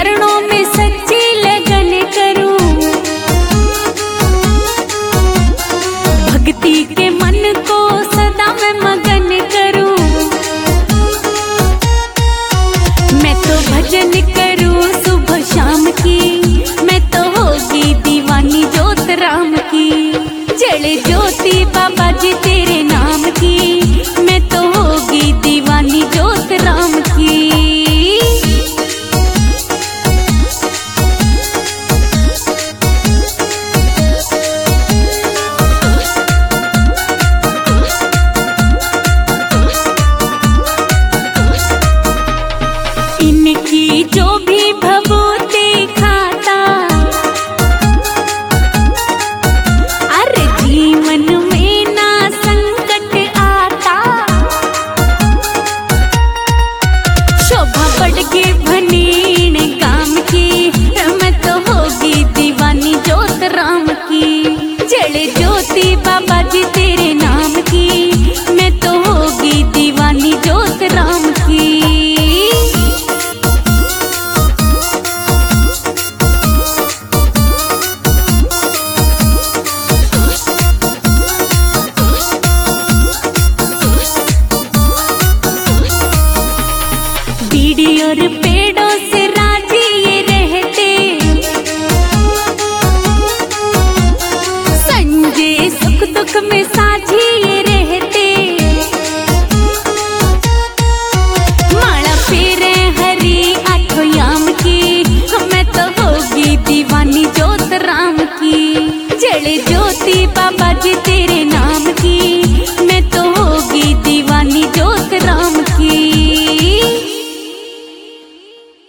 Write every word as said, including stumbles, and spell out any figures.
चरणों में सच्ची लगन करूं, भक्ति के मन को सदा मैं मगन करूं। मैं तो भजन करूं सुबह शाम की, मैं तो होगी दीवानी जोत राम की। जले ज्योति बाबा जी तेरे नाम की, मैं तो होगी दीवानी जोत राम की। इनकी जो भी भभूति खाता, अरे जीवन में ना संकट आता। शोभा बढ़ के भनीण काम की, मैं तो होगी दीवानी जोत राम की। जले ज्योति बाबा जी तेरे नाम की, मैं तो होगी दीवानी जोत राम की। बीड़ी और पेड़ों से राजी ये रहते, संजय सुख दुख में साझी ये रहते। माला फेरे हरी आठों याम की, मैं तो होगी दीवानी जोत राम की। जले ज्योति